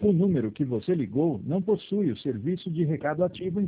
O número que você ligou não possui o serviço de recado ativo em